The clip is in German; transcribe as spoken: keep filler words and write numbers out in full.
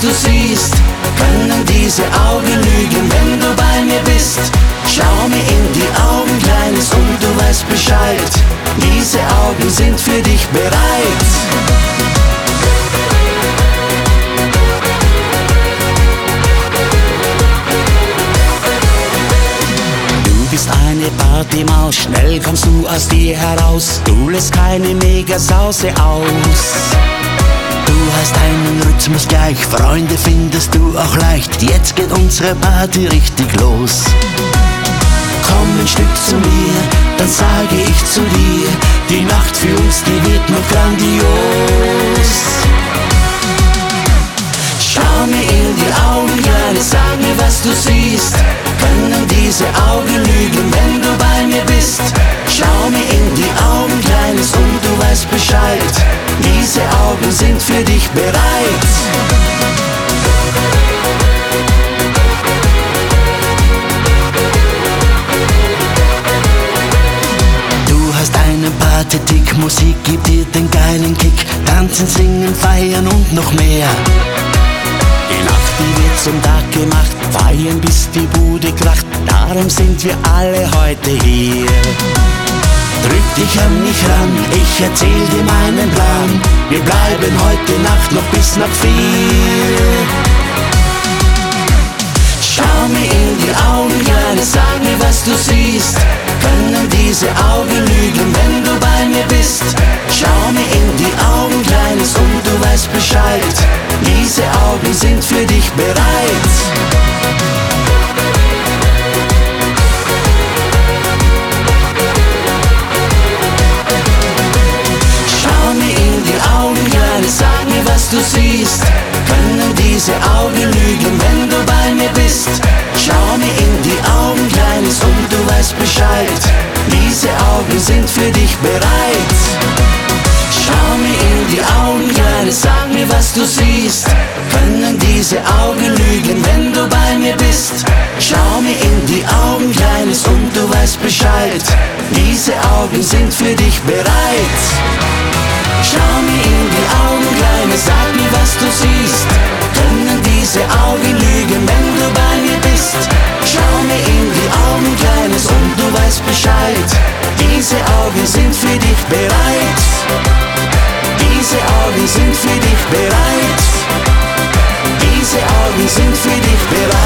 du siehst. Können diese Augen lügen, wenn du bei mir bist? Schau mir in die Augen, Kleines, und du weißt Bescheid. Diese Augen sind für dich bereit. Du bist eine Partymaus, schnell kommst du aus dir heraus. Du lässt keine Megasause aus. Du hast einen Rhythmus gleich, Freunde findest du auch leicht. Jetzt geht unsere Party richtig los. Komm ein Stück zu mir, dann sage ich zu dir, die Nacht für uns, die wird noch grandios. Schau mir in die Augen, Kleine, sag mir, was du siehst. Können diese Augen lügen, wenn du bei mir bist? Schau mir in die Augen, Kleines, und du weißt Bescheid. Diese Augen sind für dich bereit. Du hast einen Party-Tick, Musik gibt dir den geilen Kick. Tanzen, singen, feiern und noch mehr. Die Nacht, die wird zum Tag gemacht, feiern bis die Bude kracht. Darum sind wir alle heute hier. Drück dich an mich ran, ich erzähl dir meinen Plan. Wir bleiben heute Nacht noch bis nach vier. Schau mir in die Augen, Kleine, sag mir, was du siehst. Können diese Augen lügen, wenn du bei mir bist? Schau mir in die Augen, Kleines, und du weißt Bescheid. Diese Augen sind für dich bereit. Schau mir in die Augen, Kleine, sag mir, was du siehst. Können diese Augen lügen, wenn du bei mir bist? Schau mir in die Augen, Kleines, und du weißt Bescheid. Diese Augen sind für dich bereit. Schau mir in die Augen, Kleines, sag mir, was du siehst. Können diese Augen lügen, wenn du bei mir bist? Schau mir in die Augen, Kleines, und du weißt Bescheid. Diese Augen sind für dich bereit. Schau mir in die Augen, Kleines, sag mir, was du siehst. Können diese Augen lügen, wenn du bei mir bist? Schau mir in die Augen, Kleines, und du weißt Bescheid. Diese Augen sind für dich bereit. Diese Augen sind für dich bereit. Diese Augen sind für dich bereit.